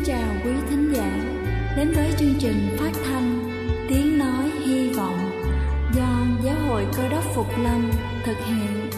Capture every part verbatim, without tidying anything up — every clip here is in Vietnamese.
chào quý thính giả đến với chương trình phát thanh Tiếng Nói Hy Vọng do Giáo hội Cơ Đốc Phục Lâm thực hiện.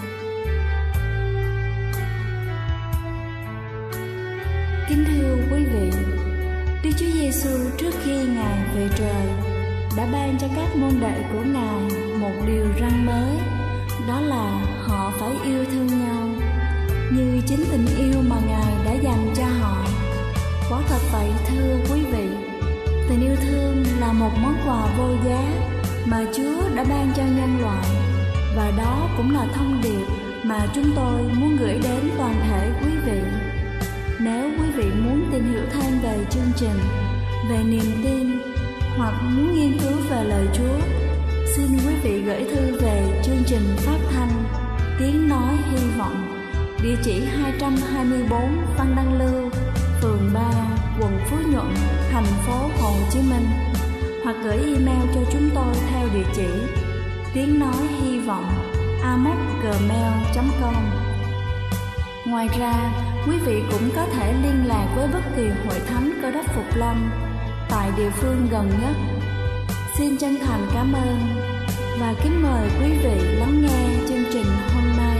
Kính thưa quý vị, Đức Chúa Giêsu trước khi Ngài về trời đã ban cho các môn đệ của Ngài một điều răn mới, đó là họ phải yêu thương nhau như chính tình yêu mà Ngài đã dành cho họ. Quả thật vậy thưa quý vị, tình yêu thương là một món quà vô giá mà Chúa đã ban cho nhân loại, và đó cũng là thông điệp mà chúng tôi muốn gửi đến toàn thể quý vị. Nếu quý vị muốn tìm hiểu thêm về chương trình, về niềm tin hoặc muốn nghiên cứu về lời Chúa, xin quý vị gửi thư về chương trình phát thanh Tiếng Nói Hy Vọng, địa chỉ hai trăm hai mươi tư Văn Đăng Lưu, phường ba, quận Phú Nhuận, thành phố Hồ Chí Minh, hoặc gửi email cho chúng tôi theo địa chỉ tiếng nói hy vọng a m o c gmail chấm com. Ngoài ra, quý vị cũng có thể liên lạc với bất kỳ hội thánh Cơ Đốc Phục Lâm tại địa phương gần nhất. Xin chân thành cảm ơn và kính mời quý vị lắng nghe chương trình hôm nay.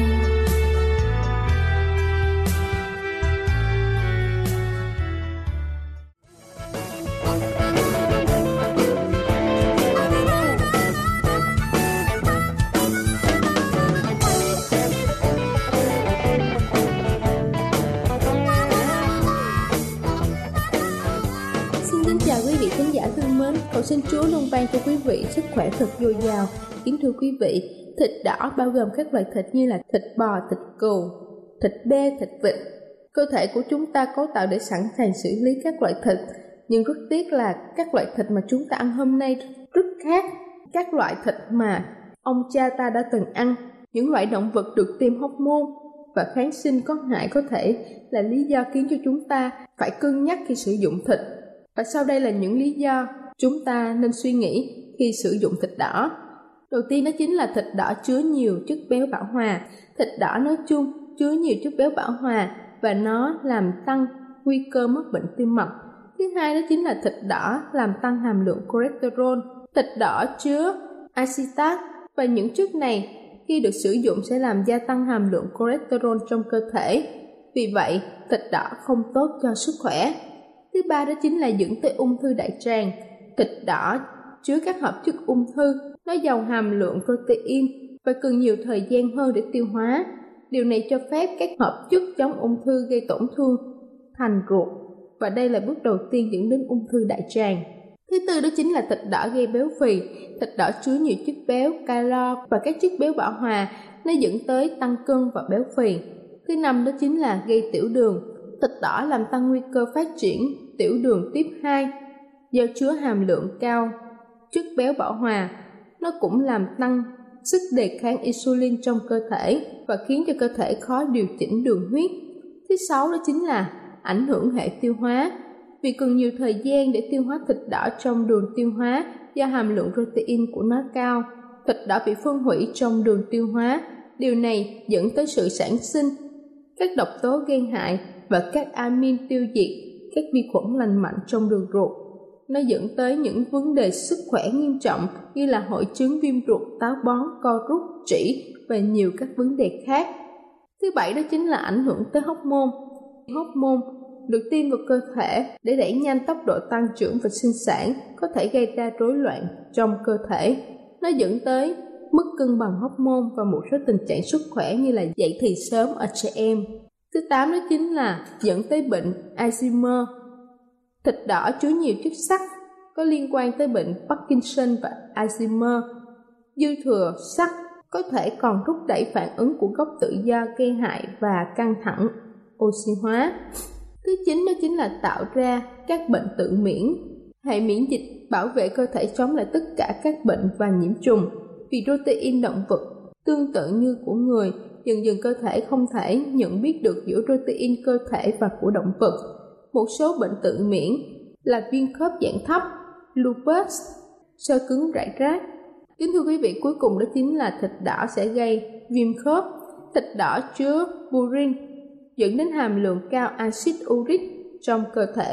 Cầu xin Chúa luôn ban cho quý vị sức khỏe thật dồi dào. Kính thưa quý vị, thịt đỏ bao gồm các loại thịt như là thịt bò, thịt cừu, thịt bê, thịt vịt. Cơ thể của chúng ta cấu tạo để sẵn sàng xử lý các loại thịt, nhưng rất tiếc là các loại thịt mà chúng ta ăn hôm nay rất khác các loại thịt mà ông cha ta đã từng ăn. Những loại động vật được tiêm hormone và kháng sinh có hại có thể là lý do khiến cho chúng ta phải cân nhắc khi sử dụng thịt. Và sau đây là những lý do chúng ta nên suy nghĩ khi sử dụng thịt đỏ. Đầu tiên đó chính là thịt đỏ chứa nhiều chất béo bão hòa. Thịt đỏ nói chung chứa nhiều chất béo bão hòa và nó làm tăng nguy cơ mắc bệnh tim mạch. Thứ hai đó chính là thịt đỏ làm tăng hàm lượng cholesterol. Thịt đỏ chứa acetat và những chất này khi được sử dụng sẽ làm gia tăng hàm lượng cholesterol trong cơ thể. Vì vậy, thịt đỏ không tốt cho sức khỏe. Thứ ba đó chính là dẫn tới ung thư đại tràng. Thịt đỏ chứa các hợp chất ung thư, nó giàu hàm lượng protein và cần nhiều thời gian hơn để tiêu hóa. Điều này cho phép các hợp chất chống ung thư gây tổn thương thành ruột, và đây là bước đầu tiên dẫn đến ung thư đại tràng. Thứ tư đó chính là thịt đỏ gây béo phì. Thịt đỏ chứa nhiều chất béo, calo và các chất béo bão hòa, nó dẫn tới tăng cân và béo phì. Thứ năm đó chính là gây tiểu đường. Thịt đỏ làm tăng nguy cơ phát triển tiểu đường tiếp hai do chứa hàm lượng cao chất béo bão hòa. Nó cũng làm tăng sức đề kháng insulin trong cơ thể và khiến cho cơ thể khó điều chỉnh đường huyết. Thứ sáu đó chính là ảnh hưởng hệ tiêu hóa. Vì cần nhiều thời gian để tiêu hóa thịt đỏ trong đường tiêu hóa do hàm lượng protein của nó cao, thịt đỏ bị phân hủy trong đường tiêu hóa. Điều này dẫn tới sự sản sinh các độc tố gây hại và các amin tiêu diệt các vi khuẩn lành mạnh trong đường ruột. Nó dẫn tới những vấn đề sức khỏe nghiêm trọng như là hội chứng viêm ruột, táo bón, co rút, trĩ và nhiều các vấn đề khác. Thứ bảy đó chính là ảnh hưởng tới hormone. Hormone được tiêm vào cơ thể để đẩy nhanh tốc độ tăng trưởng và sinh sản, có thể gây ra rối loạn trong cơ thể. Nó dẫn tới mất cân bằng hormone và một số tình trạng sức khỏe như là dậy thì sớm ở trẻ em. Thứ tám đó chính là dẫn tới bệnh Alzheimer. Thịt đỏ chứa nhiều chất sắt có liên quan tới bệnh Parkinson và Alzheimer. Dư thừa sắt có thể còn thúc đẩy phản ứng của gốc tự do gây hại và căng thẳng, oxy hóa. Thứ chín đó chính là tạo ra các bệnh tự miễn. Hệ miễn dịch bảo vệ cơ thể chống lại tất cả các bệnh và nhiễm trùng. Vì protein động vật tương tự như của người, dần dần cơ thể không thể nhận biết được giữa protein cơ thể và của động vật. Một số bệnh tự miễn là viêm khớp dạng thấp, lupus, xơ cứng rải rác. Kính thưa quý vị, cuối cùng đó chính là thịt đỏ sẽ gây viêm khớp. Thịt đỏ chứa purin dẫn đến hàm lượng cao axit uric trong cơ thể.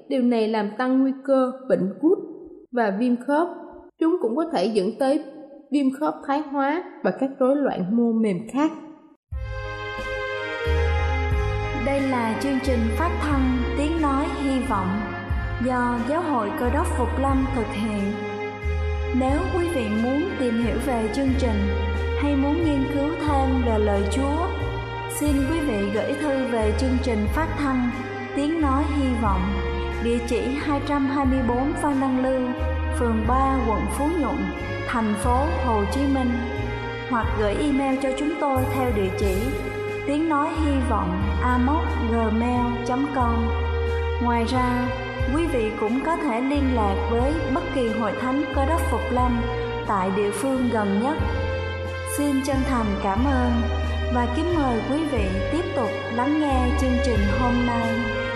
Điều này làm tăng nguy cơ bệnh gút và viêm khớp. Chúng cũng có thể dẫn tới viêm khớp thoái hóa và các rối loạn mô mềm khác. Đây là chương trình phát thanh Tiếng Nói Hy Vọng do Giáo hội Cơ đốc Phục Lâm thực hiện. Nếu quý vị muốn tìm hiểu về chương trình hay muốn nghiên cứu thêm về lời Chúa, xin quý vị gửi thư về chương trình phát thanh Tiếng Nói Hy Vọng, địa chỉ hai trăm hai mươi bốn Phan Đăng Lưu, phường ba, quận Phú Nhuận, thành phố Hồ Chí Minh, hoặc gửi email cho chúng tôi theo địa chỉ tiếng nói hy vọng a m o c gmail chấm com. Ngoài ra, quý vị cũng có thể liên lạc với bất kỳ hội thánh Cơ đốc Phục Lâm tại địa phương gần nhất. Xin chân thành cảm ơn và kính mời quý vị tiếp tục lắng nghe chương trình hôm nay.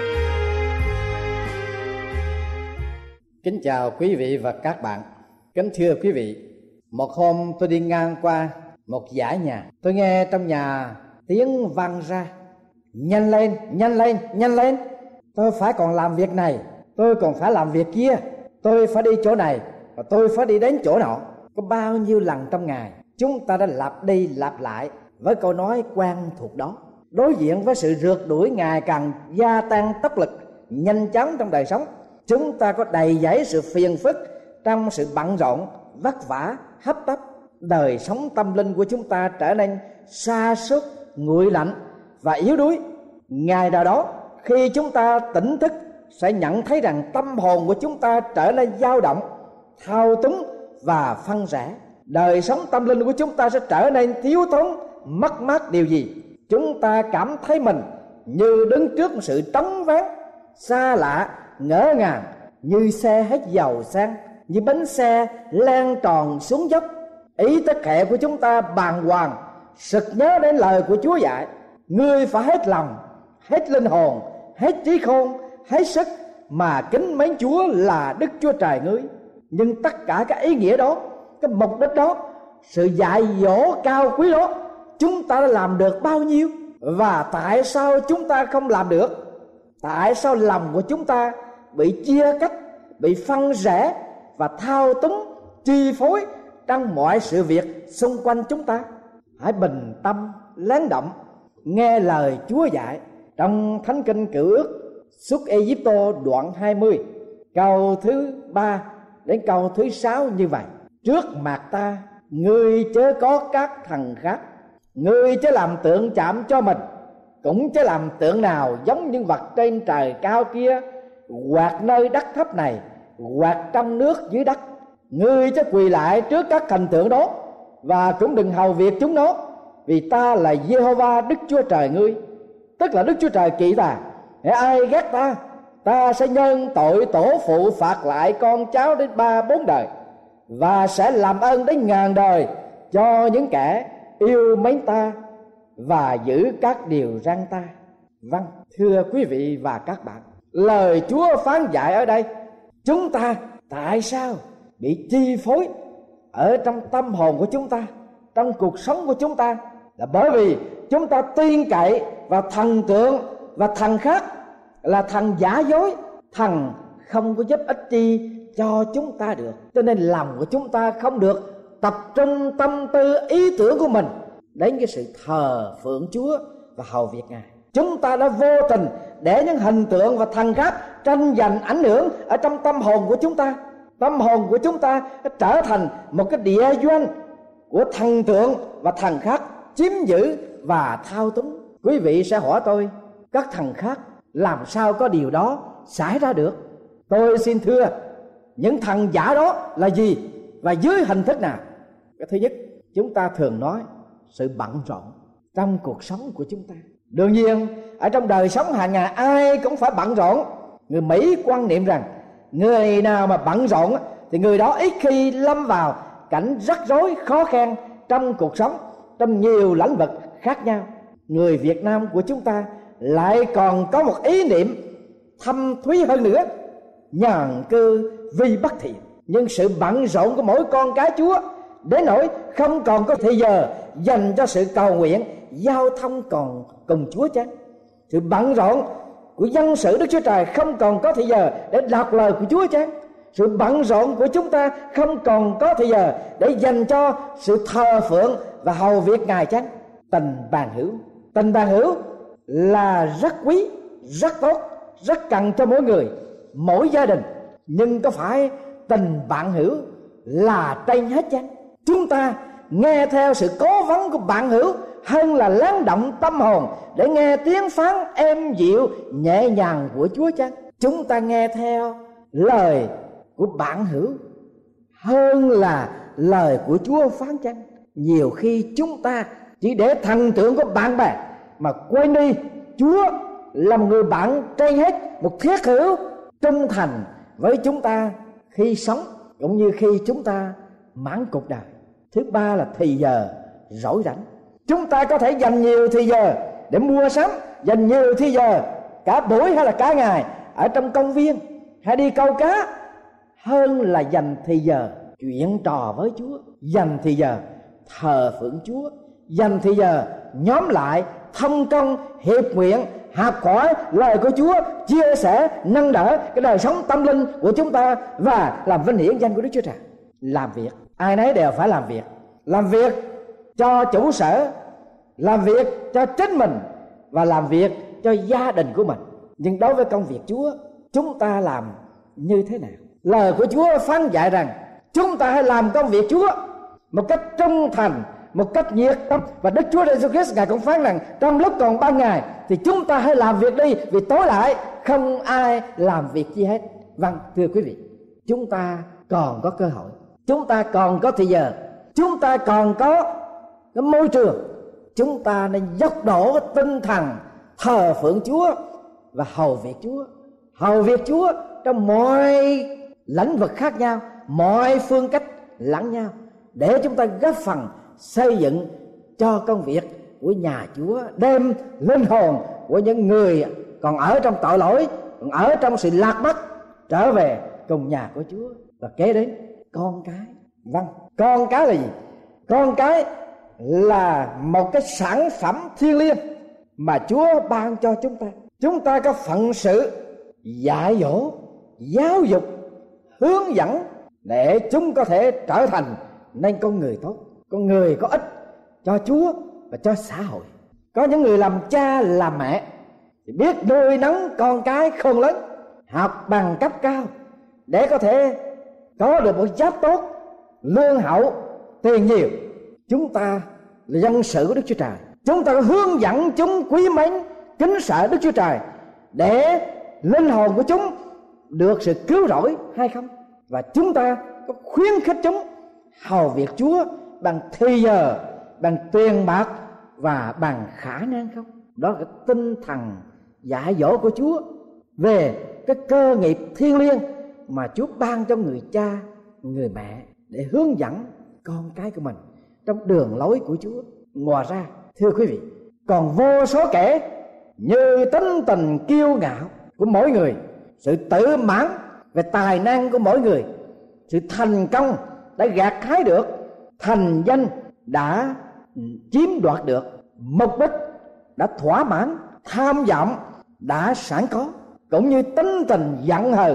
Kính chào quý vị và các bạn. Kính thưa quý vị, một hôm tôi đi ngang qua một dãy nhà, tôi nghe trong nhà tiếng vang ra: nhanh lên, nhanh lên, nhanh lên. Tôi phải còn làm việc này, tôi còn phải làm việc kia, tôi phải đi chỗ này và tôi phải đi đến chỗ nọ. Có bao nhiêu lần trong ngày chúng ta đã lặp đi lặp lại với câu nói quen thuộc đó. Đối diện với sự rượt đuổi ngày càng gia tăng tốc lực, nhanh chóng trong đời sống, chúng ta có đầy dẫy sự phiền phức trong sự bận rộn, vất vả, hấp tấp. Đời sống tâm linh của chúng ta trở nên sa sút, nguội lạnh và yếu đuối. Ngày nào đó khi chúng ta tỉnh thức sẽ nhận thấy rằng tâm hồn của chúng ta trở nên dao động, thao túng và phân rẽ. Đời sống tâm linh của chúng ta sẽ trở nên thiếu thốn, mất mát điều gì. Chúng ta cảm thấy mình như đứng trước một sự trống vắng, xa lạ, ngỡ ngàng, như xe hết dầu xăng, như bánh xe lan tròn xuống dốc. Ý thức hệ của chúng ta bàng hoàng, sực nhớ đến lời của Chúa dạy: ngươi phải hết lòng, hết linh hồn, hết trí khôn, hết sức mà kính mến Chúa là Đức Chúa Trời ngươi. Nhưng tất cả các ý nghĩa đó, cái mục đích đó, sự dạy dỗ cao quý đó, chúng ta đã làm được bao nhiêu? Và tại sao chúng ta không làm được? Tại sao lòng của chúng ta bị chia cắt, bị phân rẽ và thao túng, chi phối trong mọi sự việc xung quanh chúng ta? Hãy bình tâm, lắng động, nghe lời Chúa dạy trong Thánh Kinh Cựu Ước, Xuất Ê-díp-tô đoạn hai mươi, câu thứ ba đến câu thứ sáu như vậy: trước mặt ta, ngươi chớ có các thần khác, ngươi chớ làm tượng chạm cho mình, cũng chớ làm tượng nào giống những vật trên trời cao kia, hoặc nơi đất thấp này, hoặc trong nước dưới đất. Ngươi chớ quỳ lại trước các hình tượng đó, và cũng đừng hầu việc chúng nó, vì ta là Giê-hô-va Đức Chúa Trời ngươi, tức là Đức Chúa Trời kỵ ta. Hễ ai ghét ta, ta sẽ nhân tội tổ phụ phạt lại con cháu đến ba bốn đời, và sẽ làm ơn đến ngàn đời cho những kẻ yêu mến ta và giữ các điều răn ta. Vâng, thưa quý vị và các bạn, lời Chúa phán dạy ở đây, chúng ta tại sao bị chi phối ở trong tâm hồn của chúng ta, trong cuộc sống của chúng ta? Là bởi vì chúng ta tin cậy vào thần tượng và thần khác, là thần giả dối, thần không có giúp ích chi cho chúng ta được. Cho nên lòng của chúng ta không được tập trung tâm tư ý tưởng của mình đến cái sự thờ phượng Chúa và hầu việc Ngài. Chúng ta đã vô tình để những hình tượng và thần khác tranh giành ảnh hưởng ở trong tâm hồn của chúng ta. Tâm hồn của chúng ta đã trở thành một cái địa doanh của thần tượng và thần khác chiếm giữ và thao túng. Quý vị sẽ hỏi tôi, các thần khác làm sao có điều đó xảy ra được? Tôi xin thưa, những thần giả đó là gì và dưới hình thức nào? Cái thứ nhất, chúng ta thường nói sự bận rộn trong cuộc sống của chúng ta. Đương nhiên, ở trong đời sống hàng ngày ai cũng phải bận rộn. Người Mỹ quan niệm rằng người nào mà bận rộn thì người đó ít khi lâm vào cảnh rắc rối khó khăn trong cuộc sống, trong nhiều lĩnh vực khác nhau. Người Việt Nam của chúng ta lại còn có một ý niệm thâm thúy hơn nữa: nhàn cư vi bất thiện. Nhưng sự bận rộn của mỗi con cái Chúa đến nỗi không còn có thời giờ dành cho sự cầu nguyện, giao thông còn cùng Chúa chăng? Sự bận rộn của dân sự Đức Chúa Trời không còn có thời giờ để đọc lời của Chúa chăng? Sự bận rộn của chúng ta không còn có thời giờ để dành cho sự thờ phượng và hầu việc Ngài chăng? Tình bạn hữu, tình bạn hữu là rất quý, rất tốt, rất cần cho mỗi người, mỗi gia đình. Nhưng có phải tình bạn hữu là trên hết chăng? Chúng ta nghe theo sự cố vấn của bạn hữu hơn là lắng động tâm hồn để nghe tiếng phán êm dịu nhẹ nhàng của Chúa chăng? Chúng ta nghe theo lời của bạn hữu hơn là lời của Chúa phán chăng? Nhiều khi chúng ta chỉ để thần tượng của bạn bè mà quên đi Chúa là một người bạn trên hết, một thiết hữu trung thành với chúng ta khi sống cũng như khi chúng ta mãn cuộc đời. Thứ ba là thì giờ rỗi rảnh. Chúng ta có thể dành nhiều thì giờ để mua sắm, dành nhiều thì giờ cả buổi hay là cả ngày ở trong công viên hay đi câu cá, hơn là dành thì giờ chuyện trò với Chúa, dành thì giờ thờ phượng Chúa, dành thì giờ nhóm lại thông công hiệp nguyện học hỏi lời của Chúa, chia sẻ nâng đỡ cái đời sống tâm linh của chúng ta và làm vinh hiển danh của Đức Chúa Trời. Làm việc, ai nấy đều phải làm việc, làm việc cho chủ sở, làm việc cho chính mình và làm việc cho gia đình của mình. Nhưng đối với công việc Chúa, chúng ta làm như thế nào? Lời của Chúa phán dạy rằng chúng ta hãy làm công việc Chúa một cách trung thành, một cách nhiệt tâm. Và Đức Chúa Jesus Christ Ngài cũng phán rằng trong lúc còn ban ngày thì chúng ta hãy làm việc đi, vì tối lại không ai làm việc gì hết. Vâng, thưa quý vị, chúng ta còn có cơ hội, chúng ta còn có thời giờ, chúng ta còn có cái môi trường. Chúng ta nên dốc đổ cái tinh thần thờ phượng Chúa và hầu việc Chúa, hầu việc Chúa trong mọi lĩnh vực khác nhau, mọi phương cách lẫn nhau, để chúng ta góp phần xây dựng cho công việc của nhà Chúa, đem linh hồn của những người còn ở trong tội lỗi, còn ở trong sự lạc mất trở về cùng nhà của Chúa. Và kế đến con cái. Vâng, con cái là gì? Con cái là một cái sản phẩm thiêng liêng mà Chúa ban cho chúng ta. Chúng ta có phận sự dạy dỗ, giáo dục, hướng dẫn để chúng có thể trở thành nên con người tốt, con người có ích cho Chúa và cho xã hội. Có những người làm cha làm mẹ thì biết nuôi nấng con cái khôn lớn, học bằng cấp cao để có thể có được một giáp tốt, lương hậu, tiền nhiều. Chúng ta là dân sự của Đức Chúa Trời, chúng ta có hướng dẫn chúng quý mến, kính sợ Đức Chúa Trời để linh hồn của chúng được sự cứu rỗi hay không? Và chúng ta có khuyến khích chúng hầu việc Chúa bằng thời giờ, bằng tiền bạc và bằng khả năng không? Đó là cái tinh thần dạy dỗ của Chúa về cái cơ nghiệp thiêng liêng mà Chúa ban cho người cha, người mẹ để hướng dẫn con cái của mình trong đường lối của Chúa. Ngoài ra, thưa quý vị, còn vô số kẻ như tính tình kiêu ngạo của mỗi người, sự tự mãn về tài năng của mỗi người, sự thành công đã gặt hái được, thành danh đã chiếm đoạt được, mục đích đã thỏa mãn, tham vọng đã sẵn có, cũng như tính tình giận hờn,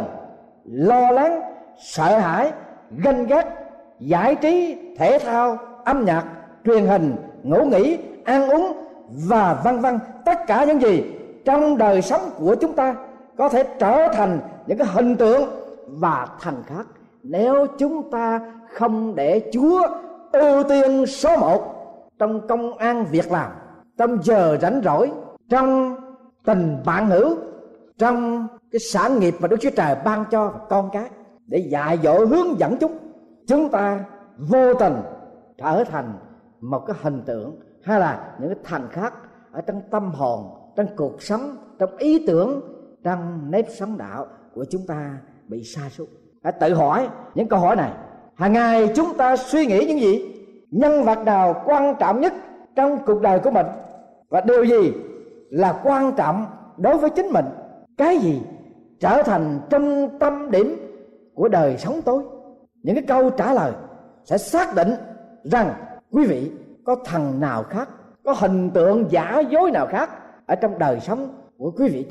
lo lắng, sợ hãi, ganh ghét, giải trí, thể thao, âm nhạc, truyền hình, ngủ nghỉ, ăn uống và vân vân. Tất cả những gì trong đời sống của chúng ta có thể trở thành những cái hình tượng và thành khác nếu chúng ta không để Chúa ưu tiên số một trong công ăn việc làm, trong giờ rảnh rỗi, trong tình bạn hữu, trong cái sản nghiệp mà Đức Chúa Trời ban cho con cái để dạy dỗ hướng dẫn chúng. Chúng ta vô tình trở thành một cái hình tượng hay là những cái thành khác ở trong tâm hồn, trong cuộc sống, trong ý tưởng, trong nếp sống đạo của chúng ta bị sa sút. Hãy tự hỏi những câu hỏi này. Hàng ngày chúng ta suy nghĩ những gì? Nhân vật nào quan trọng nhất trong cuộc đời của mình? Và điều gì là quan trọng đối với chính mình? Cái gì trở thành trung tâm điểm của đời sống tôi? Những cái câu trả lời sẽ xác định rằng quý vị có thần nào khác, có hình tượng giả dối nào khác ở trong đời sống của quý vị chăng?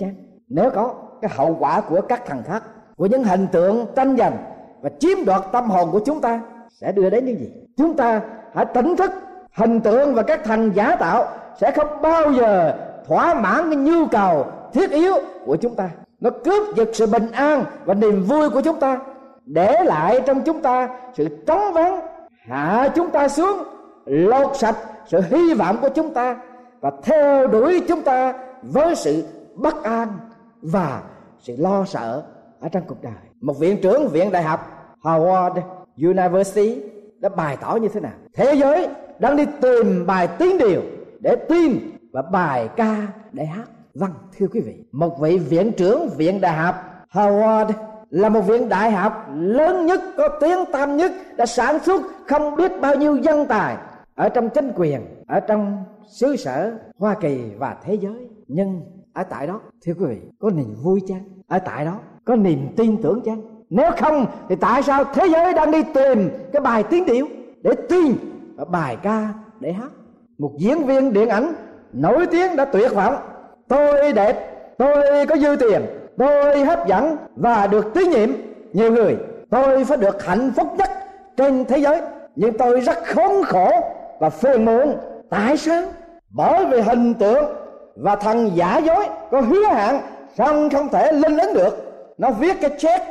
Nếu có, cái hậu quả của các thần khác, của những hình tượng tranh giành và chiếm đoạt tâm hồn của chúng ta sẽ đưa đến những gì? Chúng ta hãy tỉnh thức, hình tượng và các thần giả tạo sẽ không bao giờ thỏa mãn cái nhu cầu thiết yếu của chúng ta. Nó cướp giật sự bình an và niềm vui của chúng ta, để lại trong chúng ta sự trống vắng, hạ chúng ta xuống, lột sạch sự hy vọng của chúng ta và theo đuổi chúng ta với sự bất an và sự lo sợ ở trong cuộc đời. Một viện trưởng viện đại học Harvard University đã bày tỏ như thế nào? Thế giới đang đi tìm bài tiếng điều để tin và bài ca để hát. Vâng, thưa quý vị, một vị viện trưởng viện đại học Harvard là một viện đại học lớn nhất, có tiếng tăm nhất, đã sản xuất không biết bao nhiêu nhân tài ở trong chính quyền, ở trong xứ sở Hoa Kỳ và thế giới. Nhưng ở tại đó, thưa quý vị, có niềm vui chăng? Ở tại đó có niềm tin tưởng chăng? Nếu không thì tại sao thế giới đang đi tìm cái bài tiếng điệu để tin và bài ca để hát? Một diễn viên điện ảnh nổi tiếng đã tuyệt vọng: tôi đẹp, tôi có dư tiền, tôi hấp dẫn và được tín nhiệm nhiều người, tôi phải được hạnh phúc nhất trên thế giới, nhưng tôi rất khốn khổ và phiền muộn. Tại sao? Bởi vì hình tượng và thần giả dối có hứa hạn song không thể linh ứng được. Nó viết cái check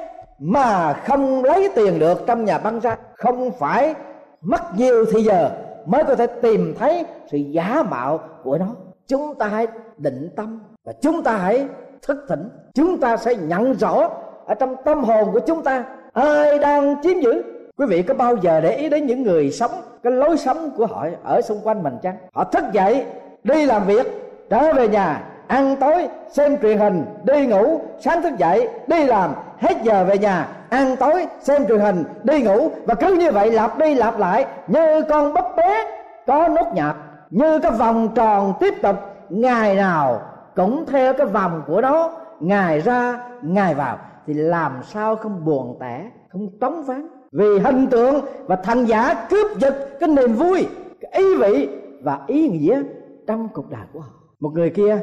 mà không lấy tiền được trong nhà băng ra. Không phải mất nhiều thì giờ mới có thể tìm thấy sự giả mạo của nó. Chúng ta hãy định tâm và chúng ta hãy thức tỉnh. Chúng ta sẽ nhận rõ ở trong tâm hồn của chúng ta ai đang chiếm giữ. Quý vị có bao giờ để ý đến những người sống cái lối sống của họ ở xung quanh mình chăng? Họ thức dậy đi làm việc, trở về nhà ăn tối, xem truyền hình, đi ngủ, sáng thức dậy đi làm, hết giờ về nhà ăn tối, xem truyền hình, đi ngủ, và cứ như vậy lặp đi lặp lại như con búp bê có nốt nhạc, như cái vòng tròn tiếp tục, ngày nào cũng theo cái vòng của nó, ngày ra ngày vào, thì làm sao không buồn tẻ, không trống vắng? Vì hình tượng và thần giả cướp giật cái niềm vui, cái ý vị và ý nghĩa trong cuộc đời của họ. Một người kia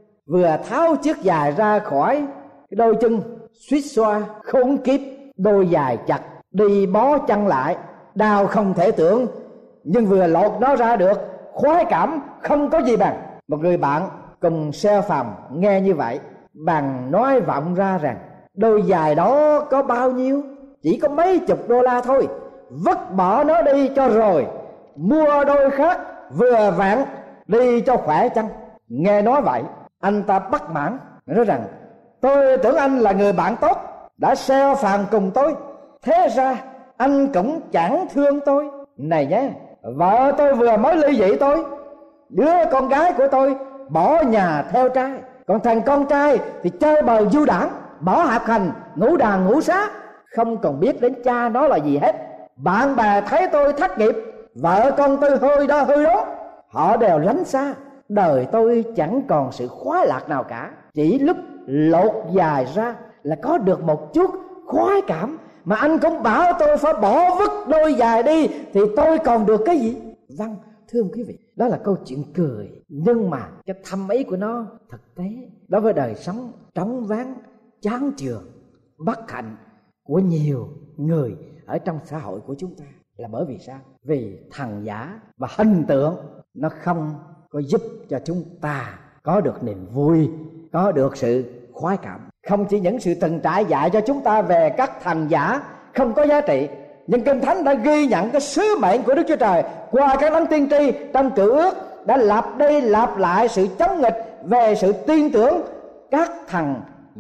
vừa tháo chiếc giày ra khỏi cái đôi chân suýt xoa khốn kiếp, đôi giày chặt, đi bó chân lại, đau không thể tưởng, nhưng vừa lột nó ra được, khoái cảm không có gì bằng. Một người bạn cùng xe phòng nghe như vậy, bạn nói vọng ra rằng đôi giày đó có bao nhiêu? Chỉ có mấy chục đô la thôi, vứt bỏ nó đi cho rồi, mua đôi khác vừa vặn đi cho khỏe chăng? Nghe nói vậy, anh ta bất mãn, nói rằng tôi tưởng anh là người bạn tốt, đã share phòng cùng tôi, thế ra anh cũng chẳng thương tôi. Này nhé, vợ tôi vừa mới ly dị tôi, đứa con gái của tôi bỏ nhà theo trai, còn thằng con trai thì chơi bời du đảng, bỏ học hành, ngủ đàn ngủ xá, không còn biết đến cha nó là gì hết. Bạn bè thấy tôi thất nghiệp, vợ con tôi hơi đo hơi đó, họ đều lánh xa. Đời tôi chẳng còn sự khoái lạc nào cả. Chỉ lúc lột dài ra là có được một chút khoái cảm, mà anh cũng bảo tôi phải bỏ vứt đôi giày đi, thì tôi còn được cái gì? Vâng, thưa quý vị, đó là câu chuyện cười, nhưng mà cái thâm ý của nó thực tế đối với đời sống trống vắng, chán chường, bất hạnh của nhiều người ở trong xã hội của chúng ta. Là bởi vì sao? Vì thần giả và hình tượng nó không có giúp cho chúng ta có được niềm vui, có được sự khoái cảm. Không chỉ những sự từng trải dạy cho chúng ta về các thần giả không có giá trị, nhưng Kinh Thánh đã ghi nhận cái sứ mệnh của Đức Chúa Trời qua các đấng tiên tri trong Cựu Ước, đã lặp đi lặp lại sự chống nghịch về sự tin tưởng các thần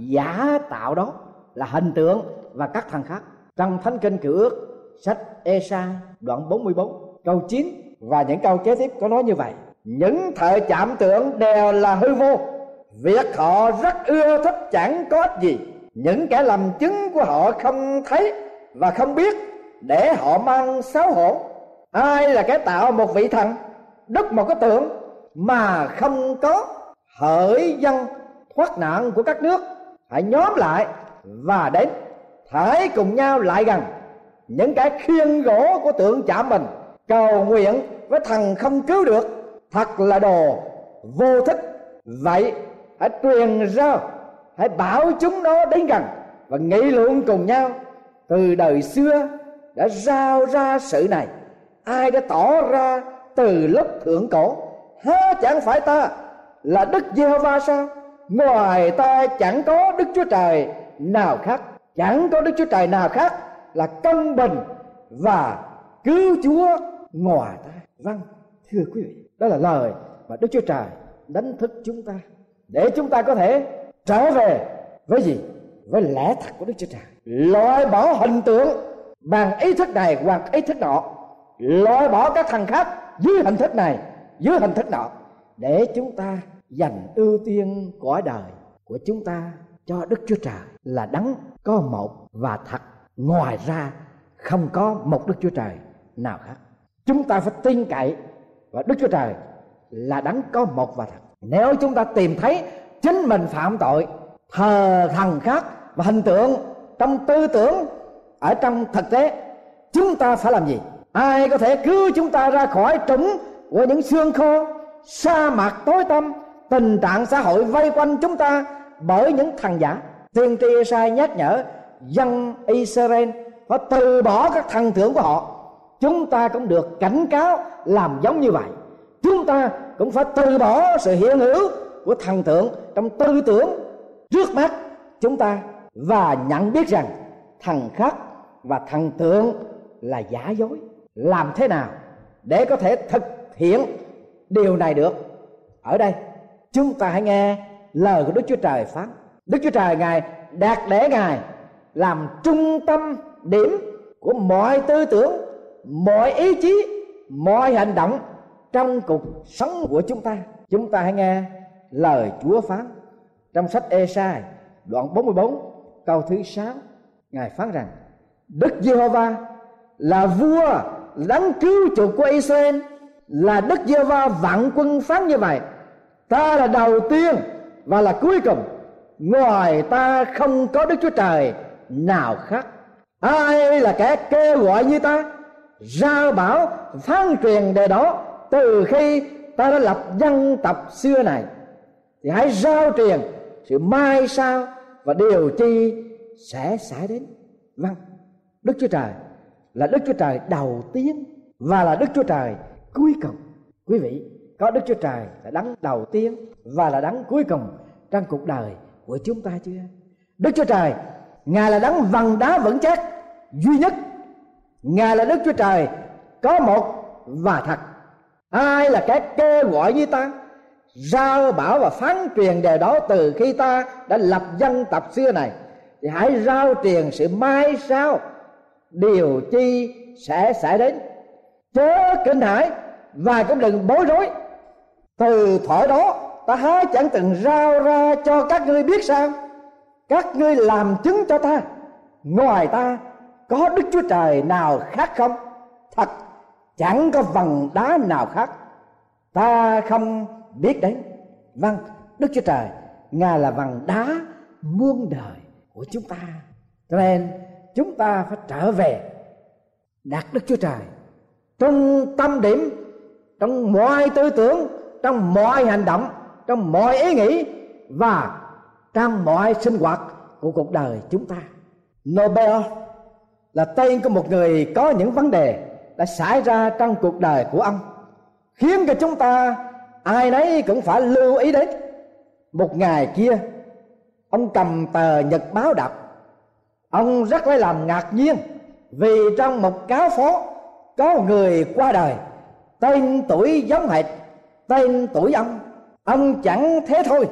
giả tạo đó là hình tượng và các thần khác. Trong Thánh Kinh Cựu Ước, sách Ê-sai đoạn bốn mươi bốn câu chín và những câu kế tiếp có nói như vậy: những thợ chạm tượng đều là hư vô, việc họ rất ưa thích chẳng có ích gì. Những kẻ làm chứng của họ không thấy và không biết, để họ mang xáo hổ. Ai là kẻ tạo một vị thần, đúc một cái tượng mà không có hỡi dân thoát nạn của các nước? Hãy nhóm lại và đến, hãy cùng nhau lại gần. Những kẻ khiêng gỗ của tượng chạm mình, cầu nguyện với thần không cứu được, thật là đồ vô thích. Vậy hãy truyền rao, hãy bảo chúng nó đến gần và nghị luận cùng nhau. Từ đời xưa đã rao ra sự này, ai đã tỏ ra từ lúc thượng cổ? Há chẳng phải ta là Đức Giê-hô-va sao? Ngoài ta chẳng có Đức Chúa Trời nào khác, chẳng có Đức Chúa Trời nào khác là công bình và cứu Chúa ngoài ta. Vâng, thưa quý vị, đó là lời mà Đức Chúa Trời đánh thức chúng ta để chúng ta có thể trở về với gì? Với lẽ thật của Đức Chúa Trời, loại bỏ hình tượng bằng ý thức này hoặc ý thức nọ, loại bỏ các thằng khác dưới hình thức này dưới hình thức nọ, để chúng ta dành ưu tiên cõi đời của chúng ta cho Đức Chúa Trời là đấng có một và thật, ngoài ra không có một Đức Chúa Trời nào khác. Chúng ta phải tin cậy và Đức Chúa Trời là đấng có một và thật. Nếu chúng ta tìm thấy chính mình phạm tội, thờ thần khác và hình tượng trong tư tưởng, ở trong thực tế, chúng ta phải làm gì? Ai có thể cứu chúng ta ra khỏi trũng của những xương khô, sa mạc tối tăm, tình trạng xã hội vây quanh chúng ta bởi những thần giả? Tiên tri Ê-sai nhắc nhở dân Israel phải từ bỏ các thần tượng của họ. Chúng ta cũng được cảnh cáo làm giống như vậy. Chúng ta cũng phải từ bỏ sự hiện hữu của thần tượng trong tư tưởng trước mắt chúng ta và nhận biết rằng thần khác và thần tượng là giả dối. Làm thế nào để có thể thực hiện điều này được? Ở đây chúng ta hãy nghe lời của Đức Chúa Trời phán. Đức Chúa Trời Ngài đặt để Ngài làm trung tâm điểm của mọi tư tưởng, mọi ý chí, mọi hành động trong cuộc sống của chúng ta. Chúng ta hãy nghe lời Chúa phán trong sách Ê-sai đoạn bốn mươi bốn câu thứ sáu. Ngài phán rằng: Đức Giê-hô-va là vua, đấng cứu chuộc của Israel, là Đức Giê-hô-va vạn quân phán như vậy: ta là đầu tiên và là cuối cùng, ngoài ta không có Đức Chúa Trời nào khác. Ai là kẻ kêu gọi như ta, rao bảo phán truyền đề đó từ khi ta đã lập dân tộc xưa này? Thì hãy rao truyền sự mai sau và điều chi sẽ xảy đến. Vâng, Đức Chúa Trời là Đức Chúa Trời đầu tiên và là Đức Chúa Trời cuối cùng. Quý vị có Đức Chúa Trời là đấng đầu tiên và là đấng cuối cùng trong cuộc đời của chúng ta chưa? Đức Chúa Trời Ngài là đấng vầng đá vững chắc duy nhất. Ngài là Đức Chúa Trời có một và thật. Ai là kẻ kêu gọi như ta, rao bảo và phán truyền điều đó từ khi ta đã lập dân tộc xưa này? Thì hãy rao truyền sự mai sau, điều chi sẽ xảy đến. Chớ kinh hãi và cũng đừng bối rối. Từ thuở đó ta há chẳng từng rao ra cho các ngươi biết sao? Các ngươi làm chứng cho ta, ngoài ta có Đức Chúa Trời nào khác không? Thật chẳng có vầng đá nào khác ta không biết đến. Vâng, Đức Chúa Trời Ngài là vầng đá muôn đời của chúng ta. Cho nên chúng ta phải trở về đặt Đức Chúa Trời trong tâm điểm, trong mọi tư tưởng, trong mọi hành động, trong mọi ý nghĩ và trong mọi sinh hoạt của cuộc đời chúng ta. Nobel là tên của một người có những vấn đề đã xảy ra trong cuộc đời của ông, khiến cho chúng ta ai nấy cũng phải lưu ý đến. Một ngày kia, ông cầm tờ nhật báo đọc. Ông rất lấy làm ngạc nhiên vì trong một cáo phố có một người qua đời, tên tuổi giống hệt tên tuổi ông. Ông chẳng thế thôi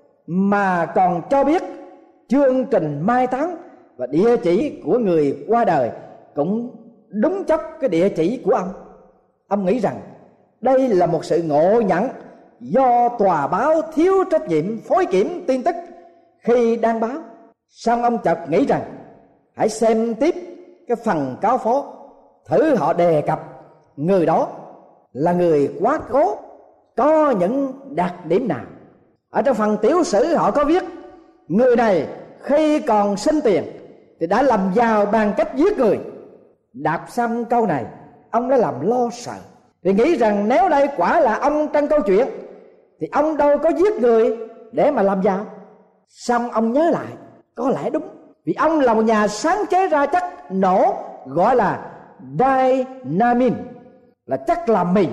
mà còn cho biết chương trình mai táng và địa chỉ của người qua đời cũng đúng chất cái địa chỉ của ông. Ông nghĩ rằng đây là một sự ngộ nhận do tòa báo thiếu trách nhiệm phối kiểm tin tức khi đăng báo. Xong ông chợt nghĩ rằng hãy xem tiếp cái phần cáo phố, thử họ đề cập người đó là người quá cố, có những đặc điểm nào. Ở trong phần tiểu sử họ có viết người này khi còn sinh tiền thì đã làm giàu bằng cách giết người. Đọc xong câu này, ông đã làm lo sợ, thì nghĩ rằng nếu đây quả là ông trong câu chuyện thì ông đâu có giết người để mà làm giàu. Xong ông nhớ lại, có lẽ đúng, vì ông là một nhà sáng chế ra chất nổ gọi là dynamite, là chất làm mìn.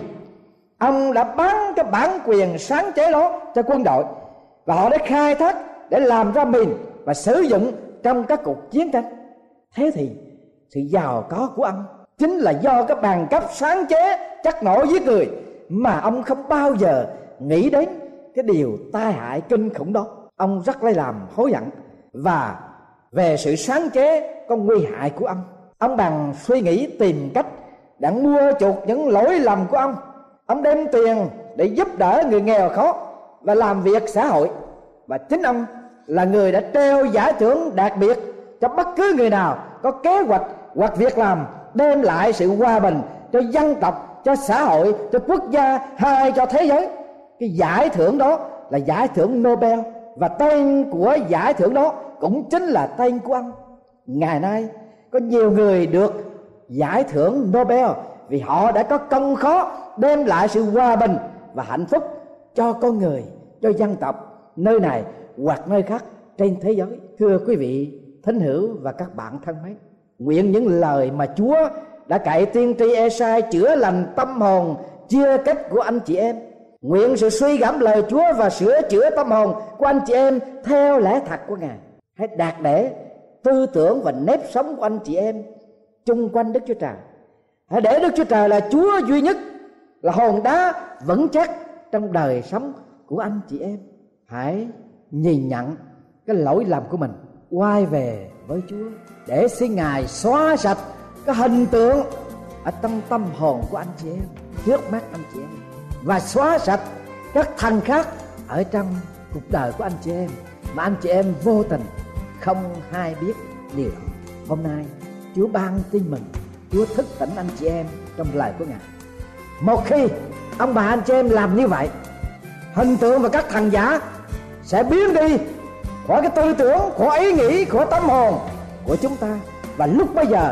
Ông đã bán cái bản quyền sáng chế đó cho quân đội, và họ đã khai thác để làm ra mìn và sử dụng trong các cuộc chiến tranh. Thế thì sự giàu có của ông chính là do cái bằng cấp sáng chế chất nổ giết người, mà ông không bao giờ nghĩ đến cái điều tai hại kinh khủng đó. Ông rất lấy làm hối hận và về sự sáng chế có nguy hại của ông. Ông bằng suy nghĩ tìm cách để mua chuộc những lỗi lầm của ông. Ông đem tiền để giúp đỡ người nghèo khó và làm việc xã hội, và chính ông là người đã treo giải thưởng đặc biệt cho bất cứ người nào có kế hoạch hoặc việc làm đem lại sự hòa bình cho dân tộc, cho xã hội, cho quốc gia hay cho thế giới. Cái giải thưởng đó là giải thưởng Nobel, và tên của giải thưởng đó cũng chính là tên của ông. Ngày nay có nhiều người được giải thưởng Nobel vì họ đã có công khó đem lại sự hòa bình và hạnh phúc cho con người, cho dân tộc nơi này hoặc nơi khác trên thế giới. Thưa quý vị thính hữu và các bạn thân mến, nguyện những lời mà Chúa đã cậy tiên tri Ê-sai chữa lành tâm hồn chia cách của anh chị em, nguyện sự suy gẫm lời Chúa và sửa chữa tâm hồn của anh chị em theo lẽ thật của Ngài. Hãy đạt để tư tưởng và nếp sống của anh chị em chung quanh Đức Chúa Trời. Hãy để Đức Chúa Trời là Chúa duy nhất, là hòn đá vững chắc trong đời sống của anh chị em. Hãy nhìn nhận cái lỗi lầm của mình, quay về với Chúa để xin Ngài xóa sạch cái hình tượng ở trong tâm hồn của anh chị em, trước mắt anh chị em, và xóa sạch các thần khác ở trong cuộc đời của anh chị em mà anh chị em vô tình không hay biết điều đó. Hôm nay Chúa ban tin mừng, Chúa thức tỉnh anh chị em trong lời của Ngài. Một khi ông bà anh chị em làm như vậy, hình tượng và các thần giả sẽ biến đi khỏi cái tư tưởng, khỏi ý nghĩ, khỏi tâm hồn của chúng ta. Và lúc bây giờ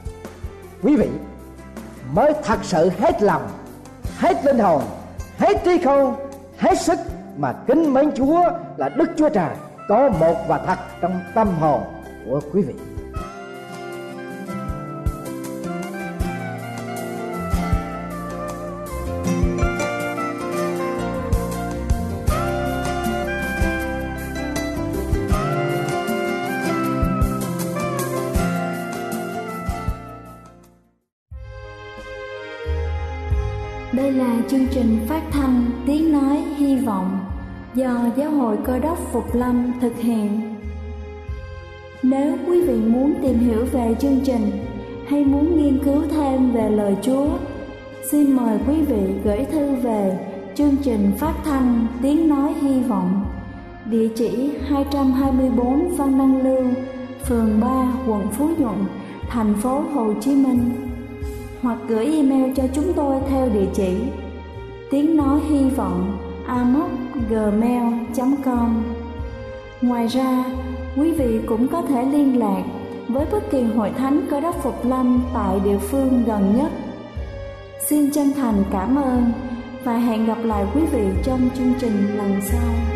quý vị mới thật sự hết lòng, hết linh hồn, hết trí khôn, hết sức mà kính mến Chúa là Đức Chúa Trời có một và thật trong tâm hồn của quý vị. Đây là chương trình phát thanh Tiếng Nói Hy Vọng do Giáo hội Cơ đốc Phục Lâm thực hiện. Nếu quý vị muốn tìm hiểu về chương trình hay muốn nghiên cứu thêm về lời Chúa, xin mời quý vị gửi thư về chương trình phát thanh Tiếng Nói Hy Vọng, địa chỉ hai trăm hai mươi bốn Văn Đăng Lưu, phường ba, quận Phú Nhuận, thành phố Hồ Chí Minh, hoặc gửi email cho chúng tôi theo địa chỉ tiếng nói hy vọng a móc gmail chấm com. Ngoài ra, quý vị cũng có thể liên lạc với bất kỳ hội thánh Cơ đốc Phục Lâm tại địa phương gần nhất. Xin chân thành cảm ơn và hẹn gặp lại quý vị trong chương trình lần sau.